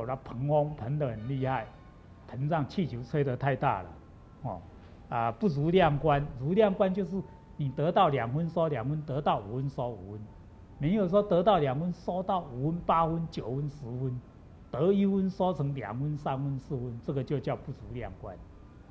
它膨风膨得很厉害，膨胀气球吹得太大了，不如量观，如量观就是你得到2分收2分，得到5分收5分，没有说得到2分收到5分、8分、9分、10分，得1分收成2分、3分、4分，这个就叫不如量观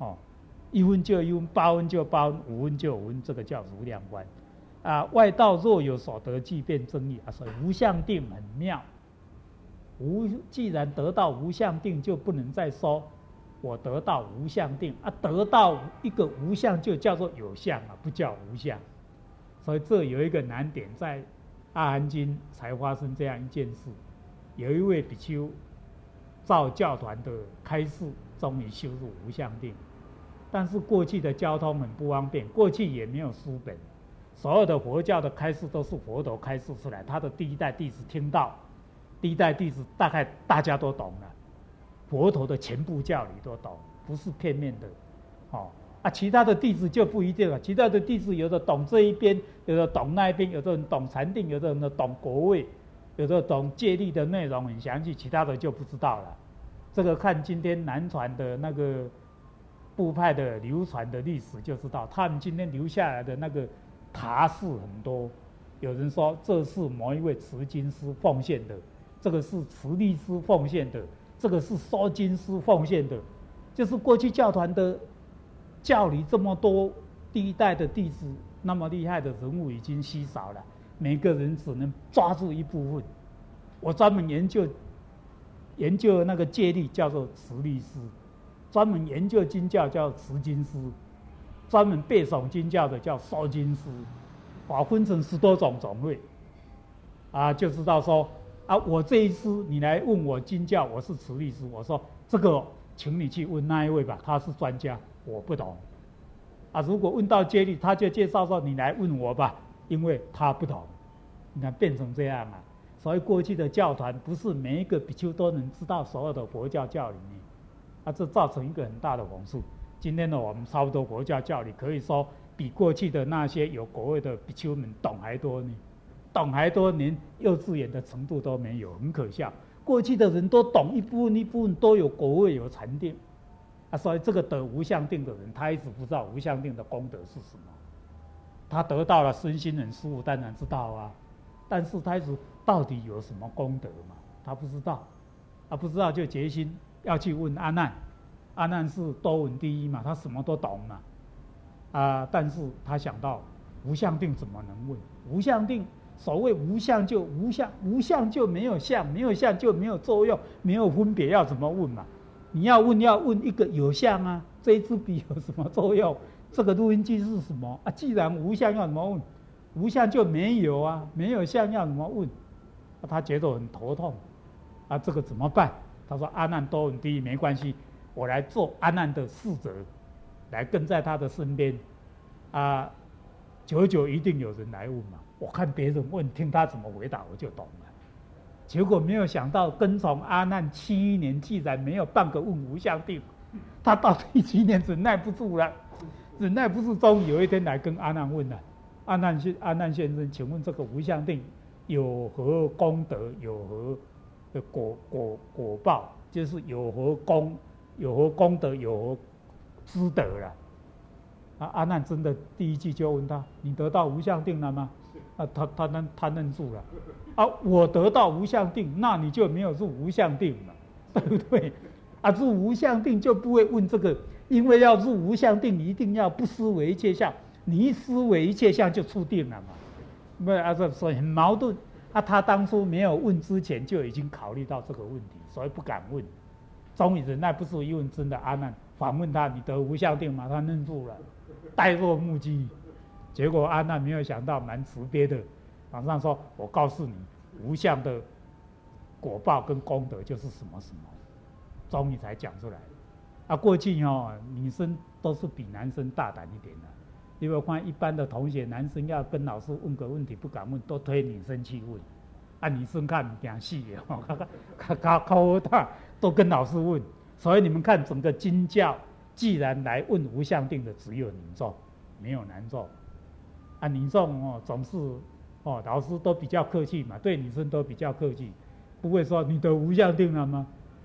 ，1分就1分，8分就8分，5分就5分，这个叫如量观。外道若有所得，即便争议所以无相定很妙。既然得到无相定，就不能再说我得到无相定得到一个无相就叫做有相不叫无相。所以这有一个难点，在阿含经才发生这样一件事。有一位比丘照教团的开示，终于修入无相定，但是过去的交通很不方便，过去也没有书本，所有的佛教的开示都是佛陀开示出来，他的第一代弟子听到，第一代弟子大概大家都懂了，佛陀的全部教理都懂，不是片面的其他的弟子就不一定了，其他的弟子有的懂这一边，有的懂那一边，有的人懂禅定，有的人懂国位，有的懂戒律的内容很详细，其他的就不知道了。这个看今天南传的那个部派的流传的历史就知道，他们今天留下来的那个塔寺很多，有人说这是某一位持经师奉献的，这个是持力师奉献的，这个是说经师奉献的，就是过去教团的教理这么多，第一代的弟子那么厉害的人物已经稀少了，每个人只能抓住一部分。我专门研究那个戒律叫做持律师，专门研究经教叫持经师，专门背诵经教的叫说经师，分成10多种种类就知道说我这一师你来问我经教，我是持律师，我说这个请你去问那一位吧，他是专家，我不懂如果问到戒律，他就介绍说你来问我吧，因为他不懂。你看变成这样所以过去的教团不是每一个比丘都能知道所有的佛教教理这造成一个很大的讽刺。今天的我们差不多佛教教理可以说比过去的那些有果位的比丘们懂还多呢，懂还多，连幼稚园的程度都没有，很可笑。过去的人都懂一部分都有果位有禅定所以这个得无相定的人，他一直不知道无相定的功德是什么。他得到了身心很舒服，当然知道但是他一直到底有什么功德嘛？他不知道不知道就决心要去问阿难。阿难是多闻第一嘛，他什么都懂嘛但是他想到无相定怎么能问？无相定，所谓无相就无相，无相就没有相，没有相就没有作用，没有分别，要怎么问嘛？你要问一个有相这一支笔有什么作用？这个录音机是什么既然无相要怎么问？无相就没有没有相要怎么问？他觉得很头痛这个怎么办？他说阿难多闻第一，没关系，我来做阿难的侍者，来跟在他的身边久久一定有人来问嘛。我看别人问，听他怎么回答我就懂了。结果没有想到跟从阿难7年，既然没有半个问无相定，他到第7年忍耐不住了，忍耐不住，终于有一天来跟阿难问了。阿难先生，请问这个无相定有何功德，有何的果报，就是有何功德，有何资德了阿难真的第一句就问他：你得到无相定了吗？他愣住了我得到无相定，那你就没有入无相定了，对不对入无相定就不会问这个，因为要入无相定，你一定要不思维一切相，你一思维一切相就出定了嘛。所以很矛盾他当初没有问之前就已经考虑到这个问题，所以不敢问。终于忍耐不住，一问真的阿难反问他：你得无相定吗？他愣住了，呆若木鸡。结果阿难没有想到，蛮慈悲的，马上说：我告诉你，无相的果报跟功德就是什么什么。终于才讲出来过去女生都是比男生大胆一点的。因为我看一般的同学，男生要跟老师问个问题不敢问，都推女生去问女生看惊死的都跟老师问。所以你们看整个经教，既然来问无相定的只有女众，没有男众女众总是老师都比较客气嘛，对女生都比较客气，不会说你得无相定了吗？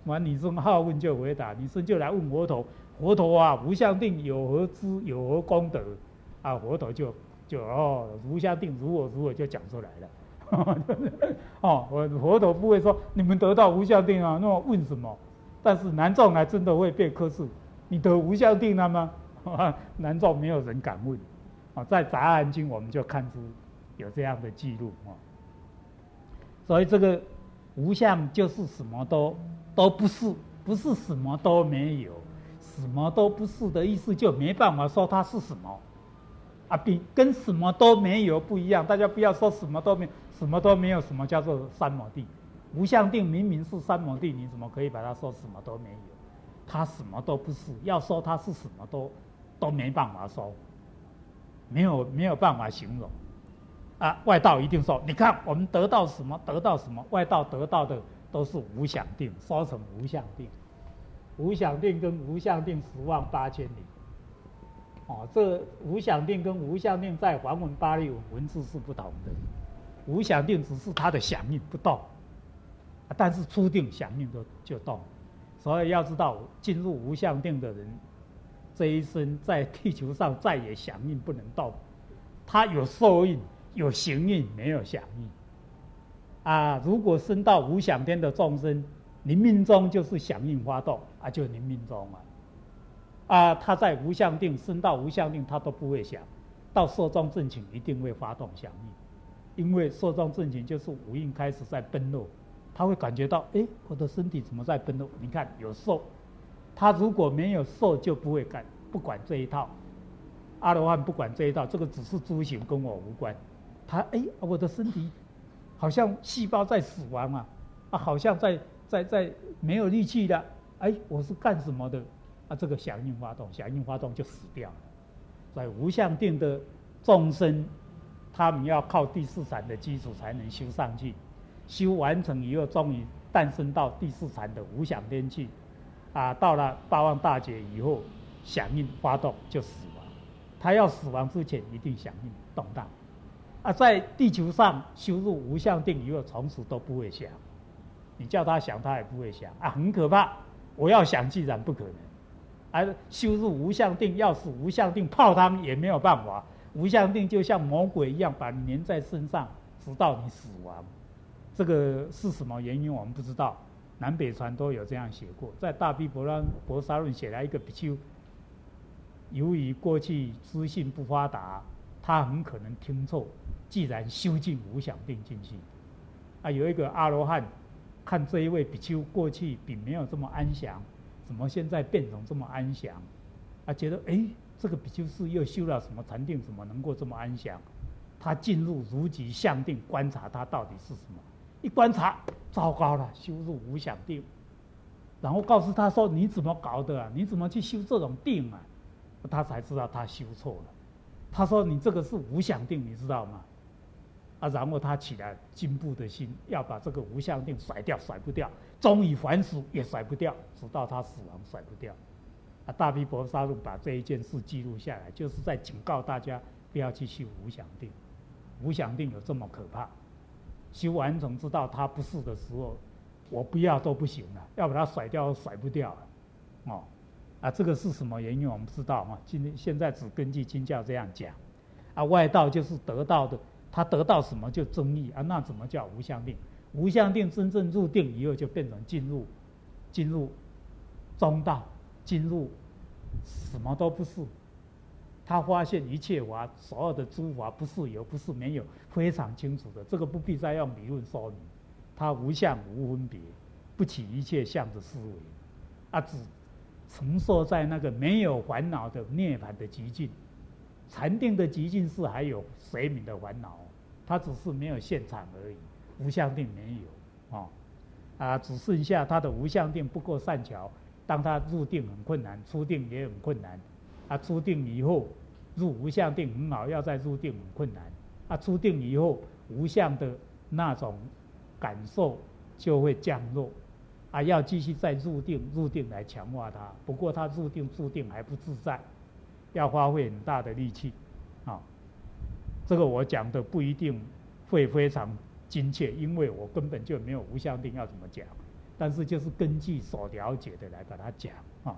完你生好问就回答，你生就来问佛陀，佛陀啊，无相定有何知，有何功德？啊，佛陀就无相定如何就讲出来了。哦，佛陀不会说你们得到无相定啊，那么问什么？但是南众还真的会被克制，你得无相定了吗？南众没有人敢问。在《杂阿含经》我们就看出有这样的记录啊。所以这个无相就是什么都不是，不是什么都没有，什么都不是的意思就没办法说它是什么啊，跟什么都没有不一样。大家不要说什么都没有，什么都没有，什么叫做三摩地？无相定明明是三摩地，你怎么可以把它说什么都没有？它什么都不是，要说它是什么都没办法说，没有办法形容。啊，外道一定说，你看我们得到什么得到什么，外道得到的都是无想定，说成无相定。无想定跟无相定108000里。这无想定跟无相定在梵文、巴利文文字是不同的。无想定只是它的响应不动，但是初定响应就动。所以要知道，进入无相定的人，这一生在地球上再也响应不能动，他有受应。有行应，没有响应。啊，如果升到无想天的众生，临命中就是响应发动，啊，就临命中啊。啊，他在无相定升到无相定，他都不会想，到寿终正寝一定会发动响应，因为寿终正寝就是五蕴开始在奔落，他会感觉到，我的身体怎么在奔落？你看有受，他如果没有受，就不会不管这一套。阿罗汉不管这一套，这个只是诸行，跟我无关。他我的身体好像细胞在死亡啊，好像在没有力气了，我是干什么的？这个响应发动就死掉了。所以无相定的众生，他们要靠第四禅的基础才能修上去，修完成以后，终于诞生到第四禅的无想天去。到了八万大劫以后，响应发动就死亡。他要死亡之前一定响应动荡。在地球上修入无相定以后，从此都不会想。你叫他想，他也不会想。很可怕。我要想，既然不可能。修入无相定，要使无相定泡汤也没有办法。无相定就像魔鬼一样，把你粘在身上，直到你死亡。这个是什么原因，我们不知道。南北传都有这样写过。在《大毗婆沙论》写了一个比丘，由于过去资讯不发达，他很可能听错。既然修进无想定进去，有一个阿罗汉看这一位比丘过去并没有这么安详，怎么现在变成这么安详？觉得这个比丘是又修了什么禅定，怎么能够这么安详？他进入如极相定，观察他到底是什么。一观察，糟糕了，修入无想定。然后告诉他说：“你怎么搞的啊？你怎么去修这种定啊？”他才知道他修错了。他说：“你这个是无想定，你知道吗？”然后他起来进步的心，要把这个无相定甩掉，甩不掉，终于凡俗也甩不掉，直到他死亡甩不掉。大毗婆沙论把这一件事记录下来，就是在警告大家不要去修无想定。无想定有这么可怕，修完成知道它不是的时候，我不要都不行了，要把它甩掉甩不掉了。这个是什么原因我们不知道现在只根据经教这样讲。外道就是得到的。他得到什么就争议那怎么叫无相定？无相定真正入定以后，就变成进入中道，进入什么都不是。他发现一切法，所有的诸法不是有，不是没有，非常清楚的。这个不必再用理论说明。他无相无分别，不起一切相的思维，只承受在那个没有烦恼的涅槃的极境。禅定的极境是还有随眠的烦恼，它只是没有现场而已。无相定没有只剩下他的无相定不够善巧。当他入定很困难，出定也很困难。出定以后入无相定很好，要再入定很困难。出定以后无相的那种感受就会降落。要继续再入定来强化它。不过他入定还不自在。要花费很大的力气，这个我讲的不一定会非常精确，因为我根本就没有无相定要怎么讲。 但是就是根据所了解的来把它讲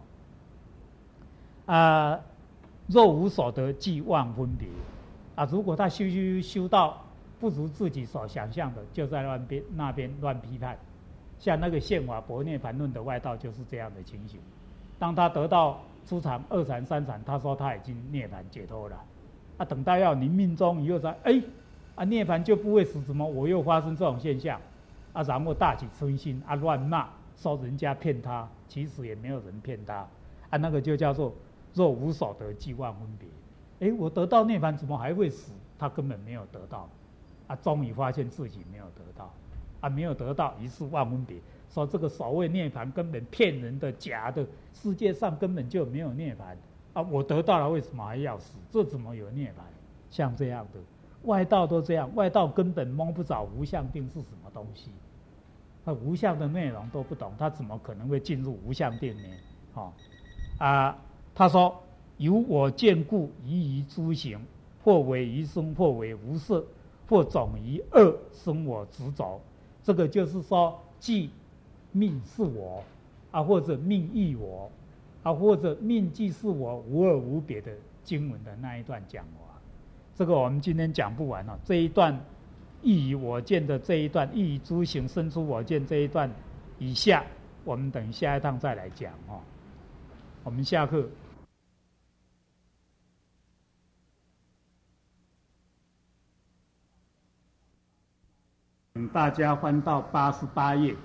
若无所得，即妄分别如果他修到不如自己所想象的，就在那边乱批判。像那个宪法薄涅盘论的外道就是这样的情形。当他得到初禅、二禅、三禅，他说他已经涅槃解脱了。等到要临命终以后说，涅槃就不会死，怎么我又发生这种现象？然后大起嗔心乱骂，说人家骗他，其实也没有人骗他那个就叫做若无所得，即妄分别。我得到涅槃，怎么还会死？他根本没有得到终于发现自己没有得到没有得到，于是妄分别，说这个所谓涅槃根本骗人的、假的，世界上根本就没有涅槃我得到了，为什么还要死？这怎么有涅槃？像这样的外道都这样，外道根本摸不着无相定是什么东西，他无相的内容都不懂，他怎么可能会进入无相定呢？他说由我见故，宜于诸行，或为余生，或为无色，或总于恶生我执着。这个就是说，即命是我或者命亦我或者命即是我，无二无别的经文的那一段讲法。这个我们今天讲不完这一段亦于我见的这一段，亦于诸行生出我见这一段以下，我们等下一趟再来讲我们下课。请大家翻到88页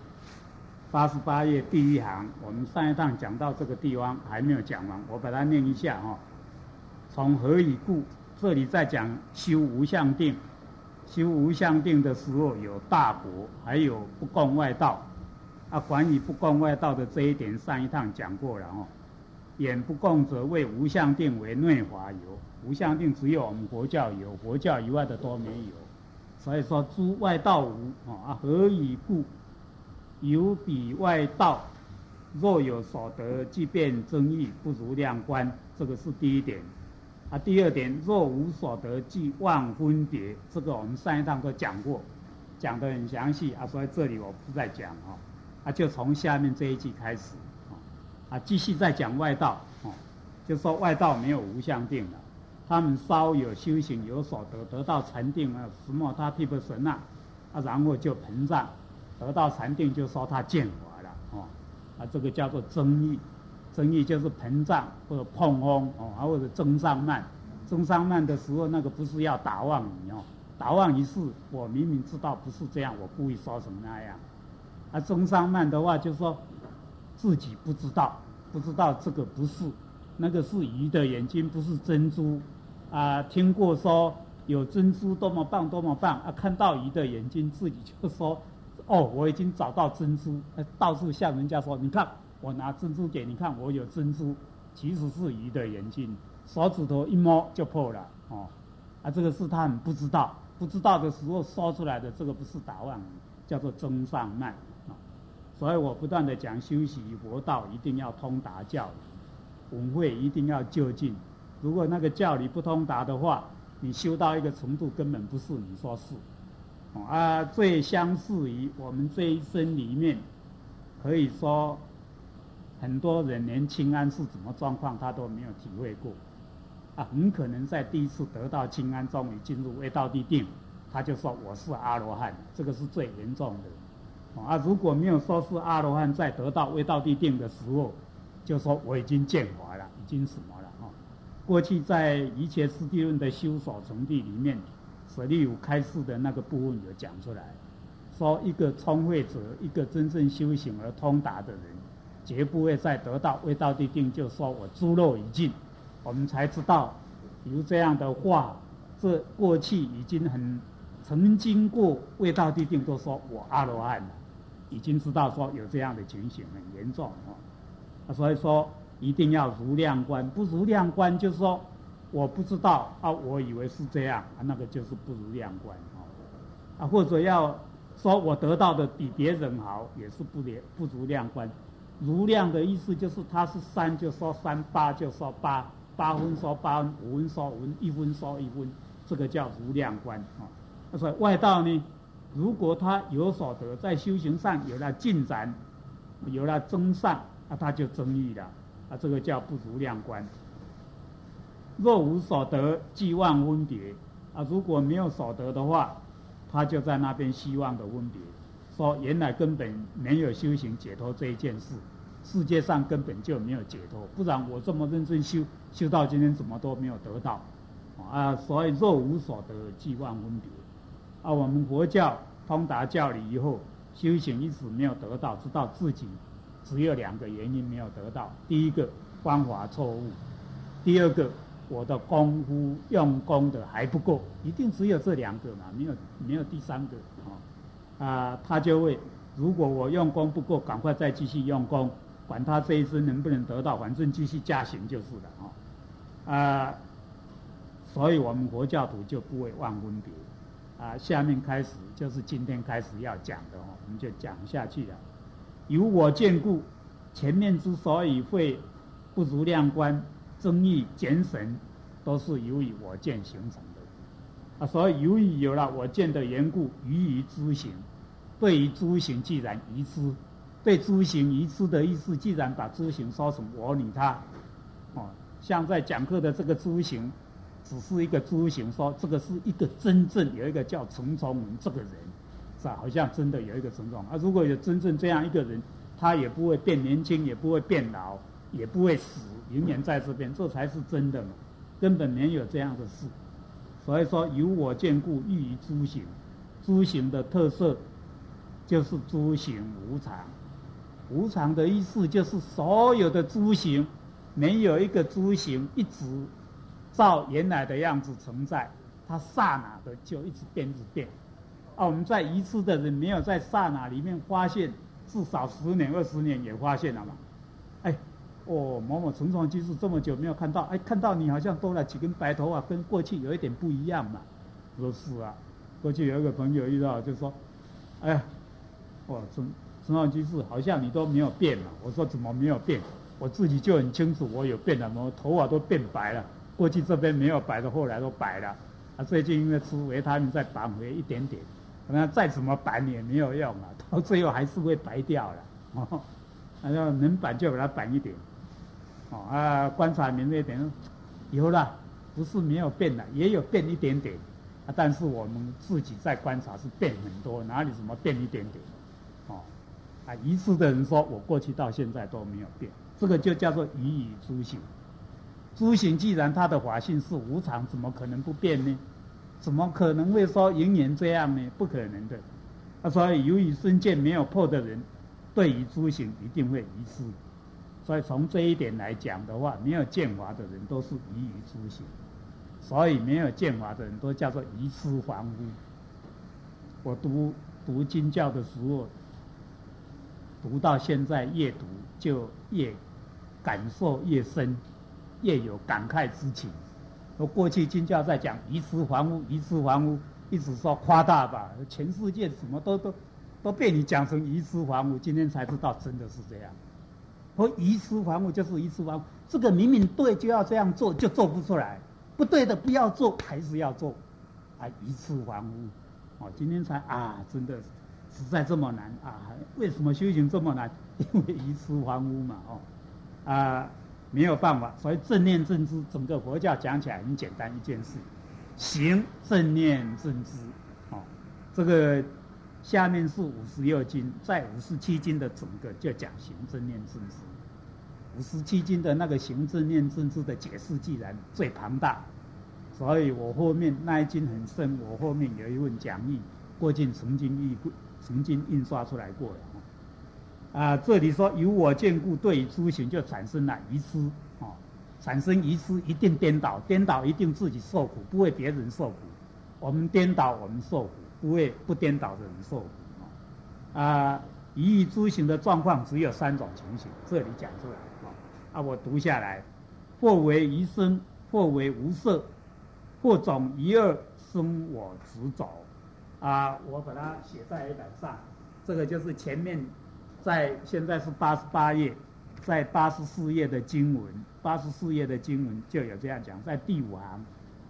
，88页第一行，我们上一趟讲到这个地方还没有讲完，我把它念一下从何以故？这里在讲修无相定，修无相定的时候有大果，还有不共外道关于不共外道的这一点，上一趟讲过了眼不共者谓无相定为内华有，无相定只有我们佛教有，佛教以外的都没有。所以说诸外道无何以故？由彼外道若有所得，即便争议，不如量观。这个是第一点第二点，若无所得，即妄分别。这个我们上一趟都讲过，讲得很详细所以这里我不再讲就从下面这一句开始继续再讲外道就说外道没有无相定了，他们稍有修行有所得，得到禅定什么他毗婆舍那然后就膨胀，得到禅定就说他见法了这个叫做增益，增益就是膨胀或者碰风或者增上慢。增上慢的时候，那个不是要打妄语打妄语是我明明知道不是这样，我故意说成那样增上慢的话就是说自己不知道这个不是，那个是鱼的眼睛，不是珍珠听过说有珍珠多么棒多么棒看到鱼的眼睛，自己就说我已经找到珍珠到处向人家说，你看我拿珍珠给你看，我有珍珠，其实是鱼的眼睛，手指头一摸就破了这个是他们不知道的时候说出来的，这个不是打妄语，叫做增上慢所以我不断的讲修习佛道一定要通达教理，文会一定要就近。如果那个教理不通达的话，你修到一个程度根本不是你说是最相似于我们这一生里面，可以说很多人连清安是怎么状况他都没有体会过很可能在第一次得到清安，终于进入未到地定，他就说我是阿罗汉，这个是最严重的如果没有说是阿罗汉，在得到未到地定的时候就说我已经见法了，已经什么了过去在一切四谛论的修所成谛里面，舍利弗开示的那个部分有讲出来，说一个聪慧者，一个真正修行而通达的人，绝不会再得到未到地定就说我诸漏已尽。我们才知道有这样的话，这过去已经曾经过未到地定都说我阿罗汉了，已经知道说有这样的情形很严重所以说一定要如量观，不如量观就是说我不知道我以为是这样那个就是不如量观或者要说我得到的比别人好，也是不如量观。如量的意思就是他是3就说3，8就说8，8分说8分，5分说5分，1分说1分，这个叫如量观所以外道呢，如果他有所得，在修行上有了进展， 有了增上啊，他就增益了啊，这个叫不足量观。若无所得，即妄分别啊，如果没有所得的话，他就在那边希望的分别，说原来根本没有修行解脱这一件事，世界上根本就没有解脱，不然我这么认真修到今天怎么都没有得到啊！所以若无所得，即妄分别啊。我们佛教通达教理以后，修行一直没有得到，知道自己只有2个原因没有得到：第一个方法错误，第二个我的功夫用功的还不够，一定只有这2个嘛，没有第3个他就会，如果我用功不够，赶快再继续用功，管他这一生能不能得到，反正继续加行就是了所以我们佛教徒就不会妄分别下面开始就是今天开始要讲的我们就讲下去了。由我见故，前面之所以会不足量观、增益、减省，都是由于我见形成的所以由于有了我见的缘故，于诸行，对于诸行既然愚痴，对诸行愚痴的意思，既然把诸行说成我你他像在讲课的这个诸行只是一个诸行，说这个是一个真正有一个叫陈崇文这个人是吧？好像真的有一个陈崇如果有真正这样一个人，他也不会变年轻，也不会变老，也不会死，永远在这边，这才是真的嘛，根本没有这样的事。所以说由我见故，喻于诸行，诸行的特色就是诸行无常。无常的意思就是所有的诸行没有一个诸行一直照原来的样子存在，它刹那的就一直变我们在愚痴的人没有在刹那里面发现，至少10年20年也发现了嘛。某某陈崇居士这么久没有看到，看到你好像多了几根白头发，跟过去有一点不一样嘛。我说是啊，过去有一个朋友遇到就说，陈崇居士好像你都没有变了。我说怎么没有变？我自己就很清楚我有变了，我头发都变白了，过去这边没有白的，后来都白了。最近因为吃维他命再绑回一点点，那再怎么绑也没有用到最后还是会白掉了。要能绑就把它绑一点。观察明一点，有了，不是没有变了，也有变一点点但是我们自己在观察是变很多，哪里怎么变一点点？愚痴的人说我过去到现在都没有变，这个就叫做愚于诸行。诸行既然它的法性是无常，怎么可能不变呢？怎么可能会说永远这样呢？不可能的。所以由于身见没有破的人，对于诸行一定会愚痴。所以从这一点来讲的话，没有见法的人都是愚于诸行，所以没有见法的人都叫做愚痴凡夫。我读经教的时候，读到现在越读就越感受越深，越有感慨之情。我过去经教在讲愚痴凡夫，愚痴凡夫，一直说夸大吧，全世界什么都被你讲成愚痴凡夫，今天才知道真的是这样。愚痴凡夫就是愚痴凡夫，这个明明对就要这样做，就做不出来；不对的不要做，还是要做，愚痴凡夫。今天才真的实在这么难为什么修行这么难？因为愚痴凡夫嘛没有办法。所以正念正知，整个佛教讲起来很简单一件事，行正念正知这个。下面是56经，在57经的整个就讲行正念正知。57经的那个行正念正知的解释既然最庞大，所以我后面那一经很深，我后面有一份讲义，过去曾经印刷出来过了这里说由我见故，对于诸行就产生了愚痴产生愚痴一定颠倒一定自己受苦，不会别人受苦。我们颠倒我们受苦，不会不颠倒的人受苦愚于诸行的状况只有3种情形，这里讲出来我读下来：或为愚生，或为无色，或种一二生我执走我把它写在黑板上。这个就是前面现在是88页，在84页的经文就有这样讲，在第5行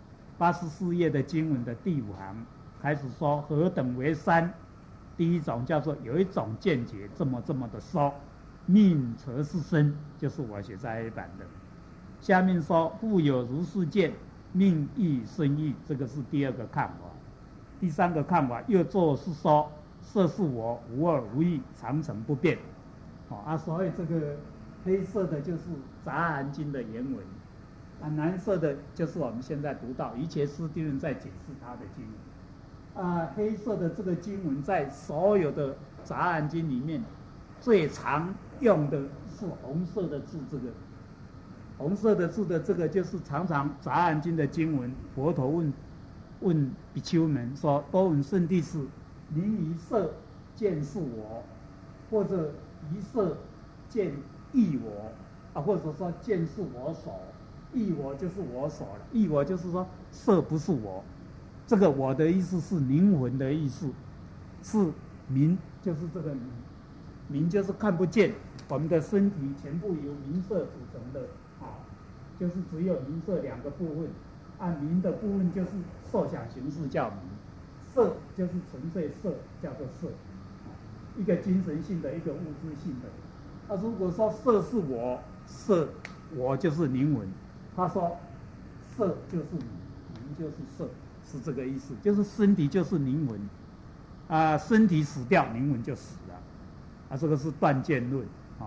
，84页的经文的第5行开始说何等为三。第一种叫做有一种见解这么的说命则是身，就是我写在黑板的。下面说复有如是见，命亦生亦，这个是第二个看法。第三个看法又作是说，色是我，无二无异，常成不变。所以这个黑色的就是《杂含经》的原文，蓝色的就是我们现在读到瑜伽师地论在解释他的经文。黑色的这个经文在所有的《杂含经》里面最常用的是红色的字，这个红色的字的这个就是常常《杂含经》的经文。佛陀问比丘们说：“多闻圣弟子，您以色见是我，或者以色见异我，或者说见是我所，异我就是我所了。异我就是说色不是我，这个我的意思是灵魂的意思，是明，就是这个明，明就是看不见。我们的身体全部由明色组成的，就是只有明色两个部分。按明的部分就是受想行识叫明，色就是纯粹色，叫做色，一个精神性的，一个物质性的。如果说色是我，色我就是灵魂，他说色就是明，明就是色，是这个意思，就是身体就是灵魂，身体死掉，灵魂就死了，这个是断见论，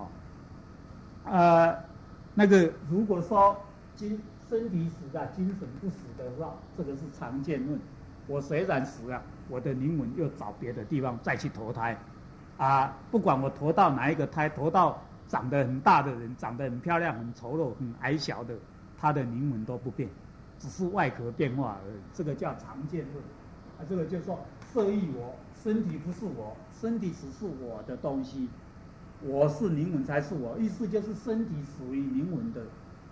那个如果说身体死了，精神不死的话，这个是常见论。我虽然死了，我的灵魂又找别的地方再去投胎，不管我投到哪一个胎，投到长得很大的人，长得很漂亮、很丑陋、很矮小的，他的灵魂都不变，只是外壳变化而已。这个叫常见论。这个就是说色亦我，身体不是我，身体只是我的东西，我是灵魂才是我。意思就是身体属于灵魂的，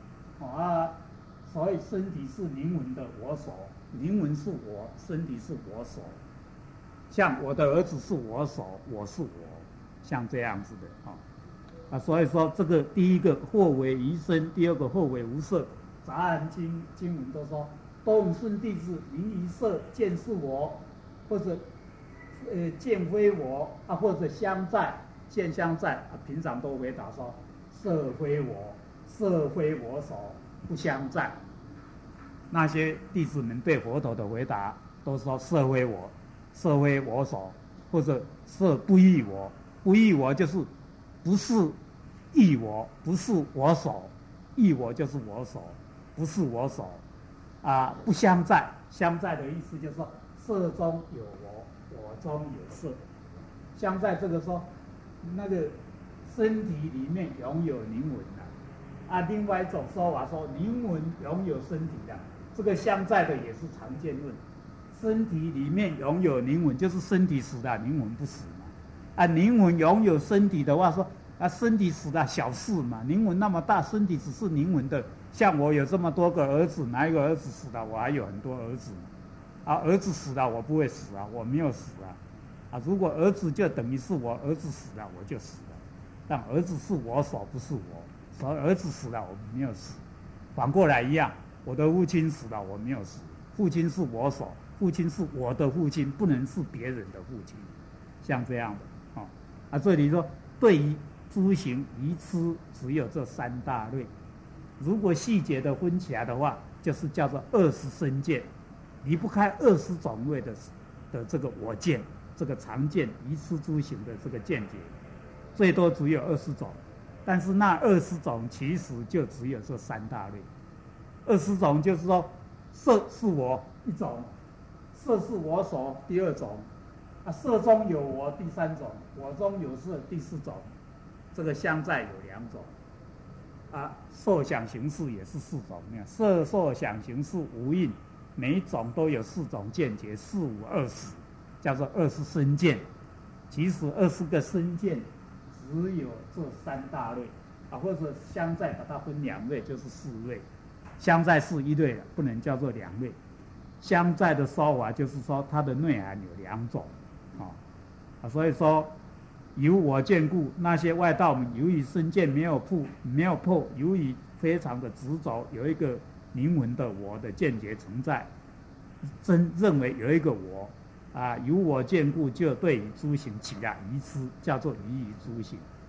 所以身体是灵魂的我所，灵魂是我，身体是我所。像我的儿子是我所，我是我，像这样子的所以说这个第一个或为余生，第二个或为无色。杂含经文都说，多闻圣弟子，您于色见是我，或者见非我，或者相在见相在，平常都回答说色非我，色非我所，不相在。那些弟子们对佛陀的回答都说色非我，色非我所，或者色不异我。不异我就是不是异我，不是我所，异我就是我所，不是我所不相在。相在的意思就是说色中有我，我中有色。相在这个说那个身体里面拥有灵魂另外一种说法说灵魂拥有身体的，这个相在的也是常见论。身体里面拥有灵魂，就是身体死了，灵魂不死嘛。灵魂拥有身体的话说身体死了小事嘛，灵魂那么大，身体只是灵魂的。像我有这么多个儿子，哪一个儿子死了，我还有很多儿子儿子死了我不会死我没有死如果儿子就等于是我儿子死了我就死了，但儿子是我所，不是我，所以儿子死了我没有死。反过来一样，我的父亲死了我没有死，父亲是我所，父亲是我的父亲，不能是别人的父亲，像这样的这里说对于诸行愚痴只有这三大类，如果细节的分起来的话，就是叫做20身见，离不开20种类的这个我见，这个常见愚痴诸行的这个见解，最多只有20种，但是那20种其实就只有这三大类。20种就是说，色是我一种，色是我所第二种，色中有我第三种，我中有色第四种，这个相在有2种。受想行识也是4种，色受想行识无印，每一种都有4种见解，4、5、20，叫做20身见。其实20个身见只有这三大类或者相在把它分2类，就是4类。相在是1类了，不能叫做2类。相在的说法就是说它的内涵有2种所以说由我见故，那些外道们由于身见没有破，由于非常的执着，有一个灵魂的我的见解存在，真认为有一个我由我见故，就对于诸行起了愚痴，叫做愚于诸行。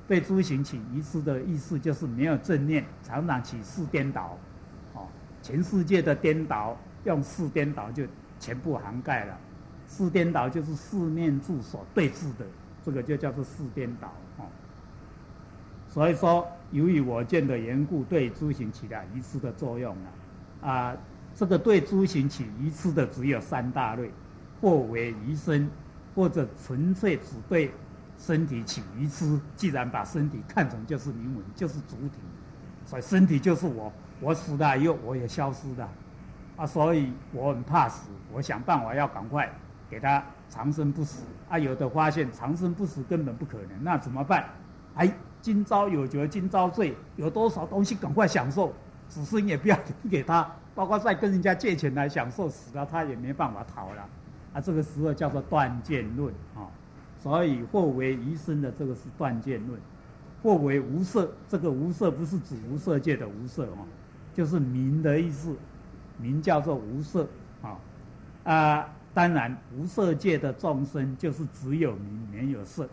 对诸行起愚痴的意思就是没有正念，常常起四颠倒，全世界的颠倒用四颠倒就全部涵盖了。四颠倒就是四念住所对峙的，这个就叫做四颠倒。所以说，由于我见的缘故，对诸行起了愚痴的作用了。这个对诸行起愚痴的只有三大类，或为愚身，或者纯粹只对身体起愚痴。既然把身体看成就是灵魂，就是主体，所以身体就是我，我死了以后我也消失了，所以我很怕死，我想办法要赶快给他长生不死。有的发现长生不死根本不可能，那怎么办？今朝有酒今朝醉，有多少东西赶快享受，子孙也不要留给他，包括再跟人家借钱来享受，死了他也没办法逃了。这个时候叫做断见论所以或为余生的这个是断见论，或为无色，这个无色不是指无色界的无色就是名的意思，名叫做无色当然无色界的众生就是只有名没有色。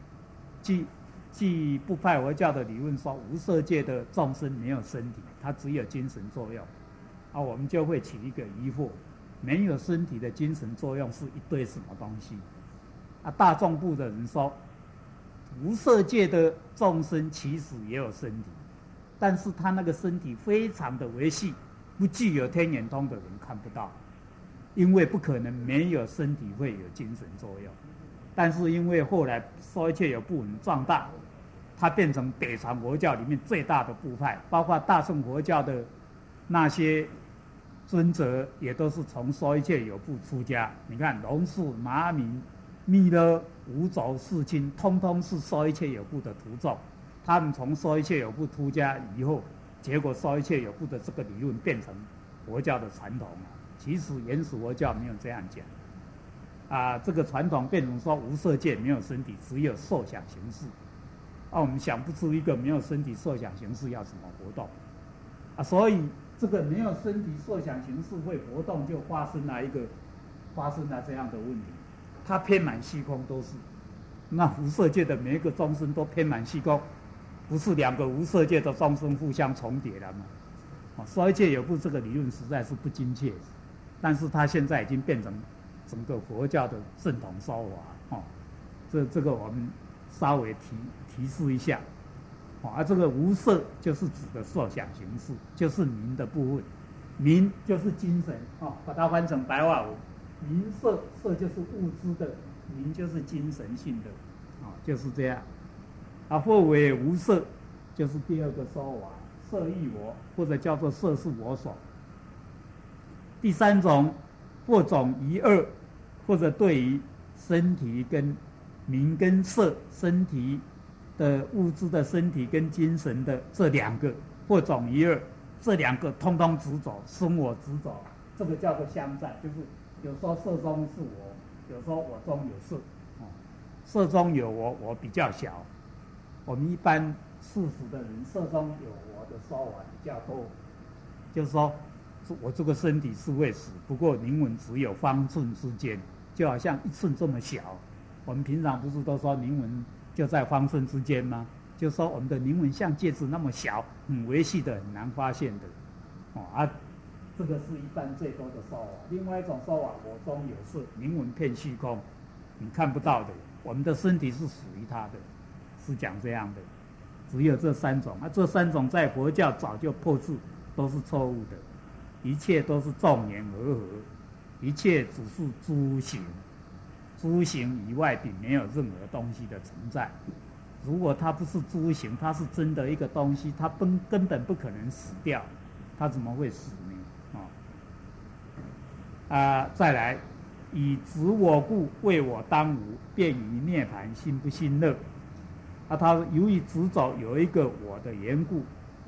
据不派佛教的理论说，无色界的众生没有身体，它只有精神作用。我们就会起一个疑惑：没有身体的精神作用是一堆什么东西？大众部的人说，无色界的众生其实也有身体，但是他那个身体非常的微细，不具有天眼通的人看不到，因为不可能没有身体会有精神作用。但是因为后来说一切有部很壮大，它变成北传佛教里面最大的部派，包括大乘佛教的那些尊者也都是从说一切有部出家。你看龙树、马明、密勒、五祖、世亲，通通是说一切有部的徒众。他们从说一切有部出家以后，结果说一切有部的这个理论变成佛教的传统其实原始佛教没有这样讲这个传统变成说无色界没有身体，只有受想行识。我们想不出一个没有身体受想行识要怎么活动所以这个没有身体受想行识会活动，就发生了这样的问题。它遍满虚空都是，那无色界的每一个众生都遍满虚空，不是两个无色界的众生互相重叠了吗？说一切有部这个理论实在是不精确，但是它现在已经变成整个佛教的正统说法这个我们稍微提示一下这个无色就是指的受想行识，就是名的部分。名就是精神把它翻成白话文，名色就是物质的，名就是精神性的就是这样或为无色就是第二个说法，色亦我，或者叫做色是我所。第三种或种一二，或者对于身体跟名跟色，身体的物质的身体跟精神的这两个或种一二，这两个通通执着，生我执着，这个叫做相在。就是有时候色中是我，有时候我中有色色中有我，我比较小。我们一般世俗的人，色中有我的说法比较多，就是说我这个身体是会死，不过灵魂只有方寸之间，就好像一寸这么小。我们平常不是都说灵魂就在方寸之间吗？就说我们的灵魂像戒指那么小，很微细的，很难发现的这个是一般最多的说法。另外一种说法，我中有色，灵魂遍虚空，你看不到的，我们的身体是属于它的，是讲这样的。只有这三种这三种在佛教早就破斥，都是错误的，一切都是众言和合，一切只是诸行，诸行以外并没有任何东西的存在。如果它不是诸行，它是真的一个东西，它根本不可能死掉，它怎么会死呢？再来，以执我故，为我当无，便于涅槃，心不信乐。他由于执着有一个我的缘故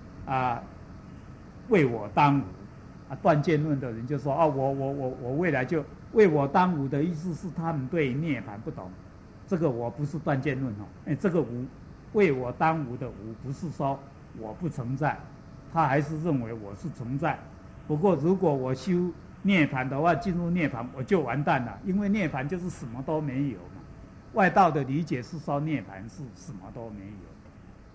为我当无断见论的人就说我未来就为我当无的意思是他们对涅槃不懂。这个我不是断见论这个无为我当无的无不是说我不存在，他还是认为我是存在。不过如果我修涅槃的话，进入涅槃我就完蛋了，因为涅槃就是什么都没有嘛。外道的理解是说涅槃是什么都没有，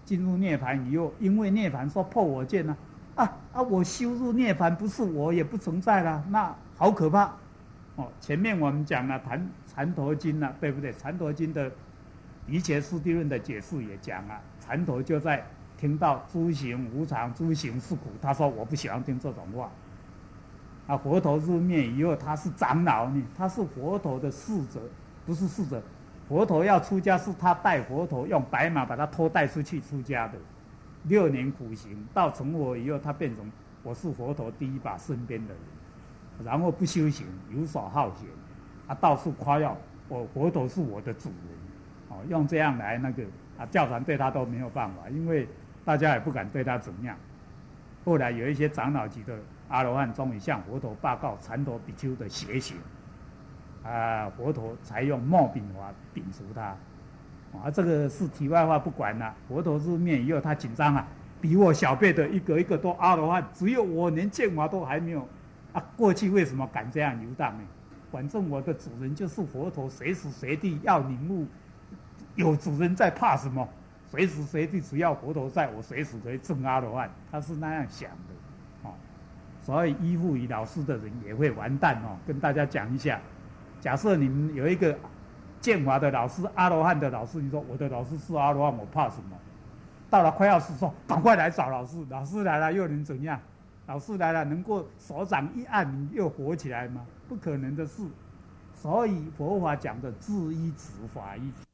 进入涅槃以后，因为涅槃说破我见我修入涅槃，不是我也不存在了，那好可怕。前面我们讲了禅陀经了，对不对？禅陀经的离切四谛论的解释也讲啊，禅陀就在听到诸行无常，诸行是苦，他说我不喜欢听这种话。佛陀入灭以后，他是长老呢，他是佛陀的侍者，不是侍者。佛陀要出家，是他带佛陀用白马把他拖带出去出家的。6年苦行，到成佛以后，他变成我是佛陀第一把身边的人。然后不修行，游手好闲，到处夸耀我佛陀是我的主人，用这样来教团对他都没有办法，因为大家也不敢对他怎么样。后来有一些长老级的阿罗汉终于向佛陀报告禅陀比丘的邪行，佛陀才用莫丙法摒除他。这个是题外话，不管了。佛陀入灭以后，他紧张比我小辈的一个一个都阿罗汉，只有我连见法都还没有。过去为什么敢这样游荡呢？反正我的主人就是佛陀，随时随地要领悟，有主人在怕什么？随时随地只要佛陀在，我随时可以证阿罗汉。他是那样想的，所以依附于老师的人也会完蛋跟大家讲一下，假设你们有一个见法的老师，阿罗汉的老师，你说我的老师是阿罗汉，我怕什么？到了快要死，说赶快来找老师，老师来了又能怎样？老师来了，能够手掌一按，你又活起来吗？不可能的事。所以佛法讲的自依止，法依止。